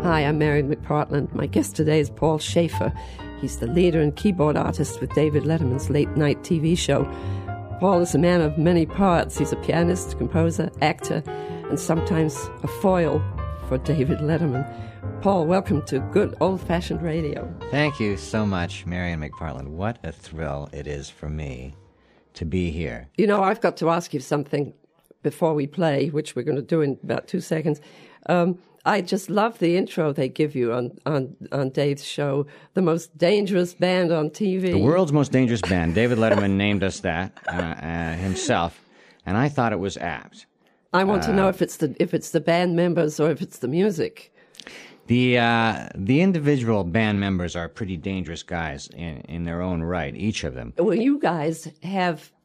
Hi, I'm Marian McPartland. My guest today is Paul Shaffer. He's the leader and keyboard artist with David Letterman's late-night TV show. Paul is a man of many parts. He's a pianist, composer, actor, and sometimes a foil for David Letterman. Paul, welcome to good old-fashioned radio. Thank you so much, Marian McPartland. What a thrill it is for me to be here. You know, I've got to ask you something before we play, which we're going to do in about 2 seconds. I just love the intro they give you on Dave's show, the most dangerous band on TV. The world's most dangerous band. David Letterman named us that himself, and I thought it was apt. I want to know if it's the band members or if it's the music. The individual band members are pretty dangerous guys in their own right, each of them. Well, you guys have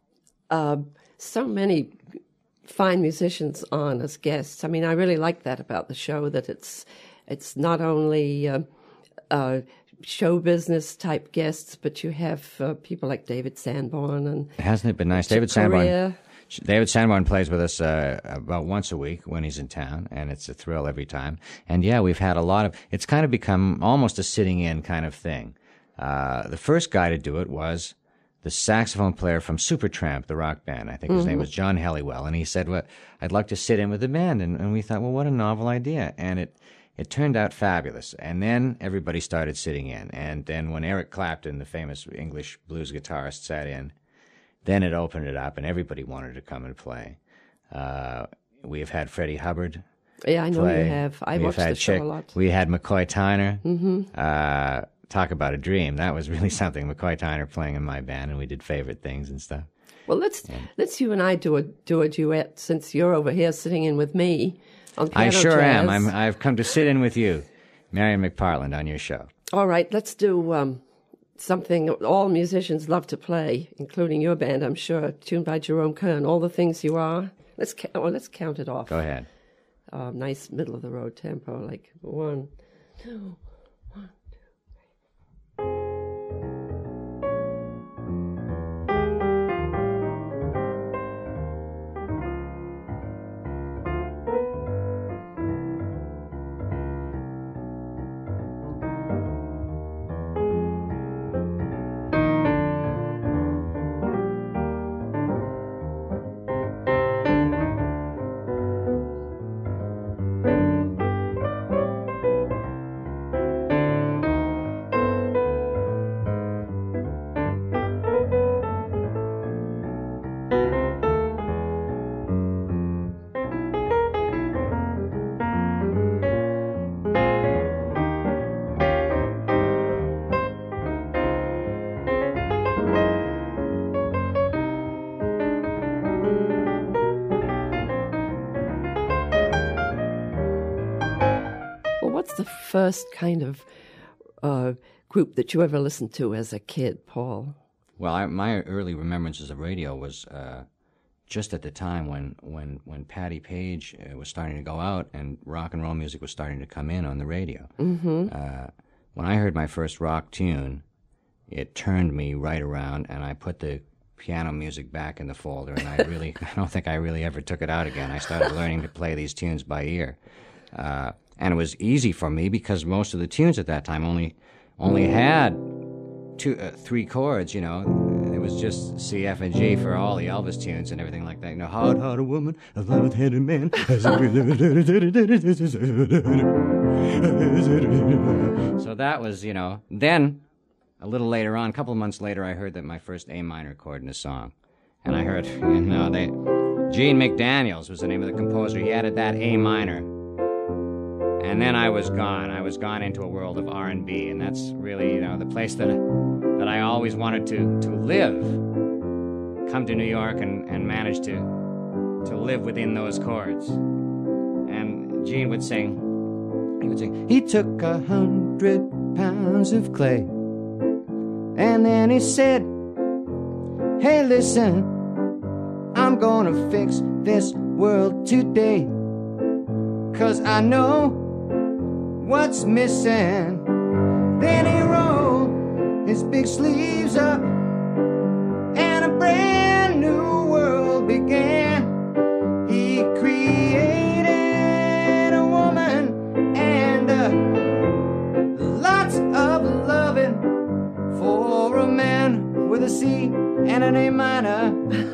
so many fine musicians on as guests. I mean, I really like that about the show, that it's not only show business type guests, but you have people like David Sanborn and hasn't it been nice? David Sanborn plays with us about once a week when he's in town, and it's a thrill every time. And yeah, we've had a lot of. It's kind of become almost a sitting in kind of thing. The first guy to do it was the saxophone player from Supertramp, the rock band. I think his name was John Helliwell. And he said, well, I'd like to sit in with the band. And we thought, well, what a novel idea. And it turned out fabulous. And then everybody started sitting in. And then when Eric Clapton, the famous English blues guitarist, sat in, then it opened it up and everybody wanted to come and play. We have had Freddie Hubbard. Yeah, I know you have. I watched the show a lot. We had McCoy Tyner. Talk about a dream. That was really something. McCoy Tyner playing in my band, and we did favorite things and stuff. Well, let's you and I do a duet, since you're over here sitting in with me on Piano I sure Jazz. am. I've come to sit in with you, Marian McPartland, on your show. All right, let's do something all musicians love to play, including your band, I'm sure, tuned by Jerome Kern, All the Things You Are. Let's count it off. Go ahead. Nice middle-of-the-road tempo, like 1, 2... The first kind of group that you ever listened to as a kid, Paul? Well, my early remembrances of radio was just at the time when Patti Page was starting to go out and rock and roll music was starting to come in on the radio. Mm-hmm. When I heard my first rock tune, it turned me right around, and I put the piano music back in the folder, and I don't think I really ever took it out again. I started learning to play these tunes by ear. And it was easy for me because most of the tunes at that time only had 3 chords, you know. It was just C, F, and G for all the Elvis tunes and everything like that. You know, hard-hearted woman, a love-headed man. So that was, you know. Then, a little later on, a couple of months later, I heard that my first A minor chord in a song. And I heard, Gene McDaniels was the name of the composer. He added that A minor. And then I was gone. I was gone into a world of R&B, and that's really, you know, the place that I always wanted to live. Come to New York and manage to live within those chords. And Gene would sing. He would sing. He took 100 pounds of clay, and then he said, "Hey, listen, I'm gonna fix this world today, 'cause I know what's missing." Then he rolled his big sleeves up, and a brand new world began. He created a woman and a and an A minor,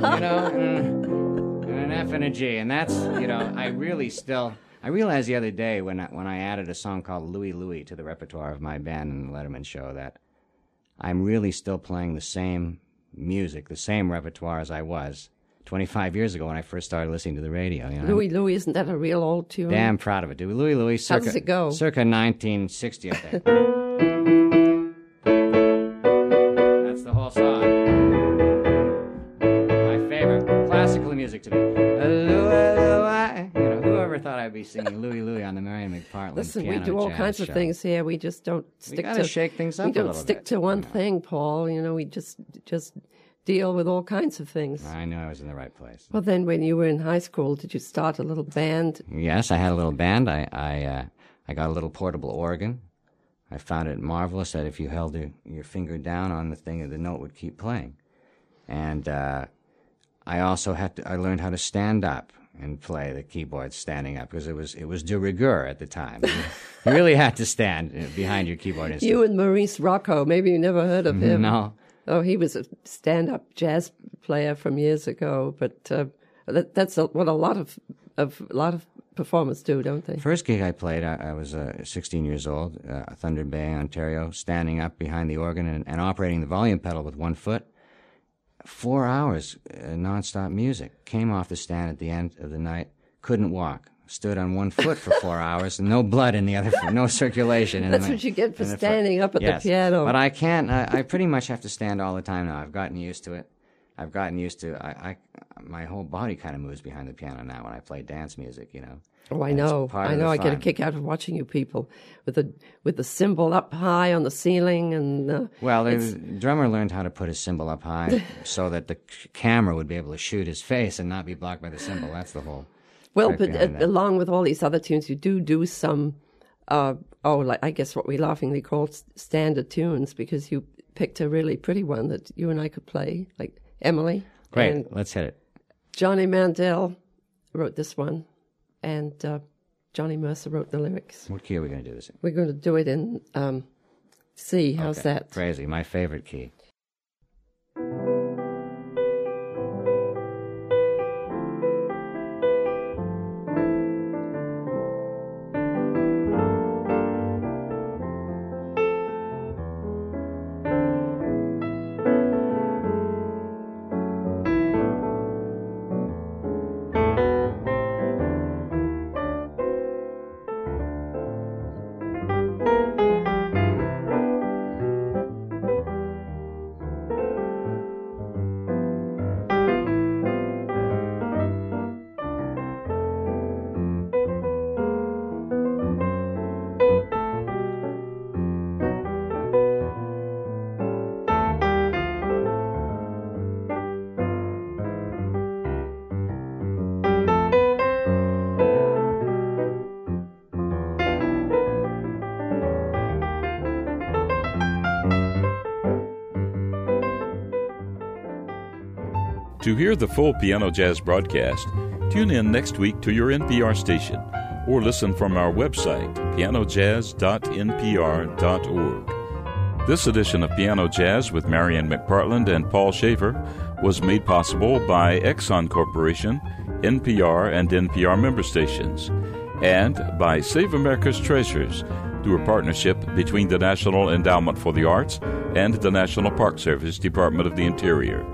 and an F and a G. And that's, I realized the other day when I added a song called Louie Louie to the repertoire of my band in the Letterman show that I'm really still playing the same music, the same repertoire as I was 25 years ago when I first started listening to the radio. Louie Louie, isn't that a real old tune? Damn proud of it, dude. Louie Louie, How does it go? Circa 1960, I think. That's the whole song. My favorite classical music to me. Whoever thought I'd be singing Louie Louie on the Marion McPartland Listen, piano we do all jazz kinds of show. things here. We just don't stick We gotta shake things up a little bit. We don't stick to one thing, Paul. We just deal with all kinds of things. I knew I was in the right place. Well, then when you were in high school, did you start a little band? Yes, I had a little band. I got a little portable organ. I found it marvelous that if you held your finger down on the thing, the note would keep playing. And I also I learned how to stand up and play the keyboard standing up because it was de rigueur at the time. You really had to stand behind your keyboard instrument. You and Maurice Rocco, maybe you never heard of him. No. Oh, he was a stand-up jazz player from years ago, but that's what a lot of performers do, don't they? First gig I played, I was 16 years old, Thunder Bay, Ontario, standing up behind the organ and operating the volume pedal with one foot. 4 hours, nonstop music. Came off the stand at the end of the night, couldn't walk. Stood on one foot for 4 hours, and no blood in the other foot, no circulation. That's what you get for standing up at the piano. But I can't, I pretty much have to stand all the time now. I've gotten used to it. My whole body kind of moves behind the piano now when I play dance music, Oh, I know. I get a kick out of watching you people with the cymbal up high on the ceiling and. Well, the drummer learned how to put his cymbal up high so that the camera would be able to shoot his face and not be blocked by the cymbal. That's the whole. Well, but along with all these other tunes, you do some. Like I guess what we laughingly call standard tunes because you picked a really pretty one that you and I could play, like Emily. Great, let's hit it. Johnny Mandel wrote this one. And Johnny Mercer wrote the lyrics. What key are we going to do this in? We're going to do it in C. How's that? Crazy, my favorite key. To hear the full Piano Jazz broadcast, tune in next week to your NPR station or listen from our website, pianojazz.npr.org. This edition of Piano Jazz with Marion McPartland and Paul Schaefer was made possible by Exxon Corporation, NPR and NPR member stations, and by Save America's Treasures through a partnership between the National Endowment for the Arts and the National Park Service Department of the Interior.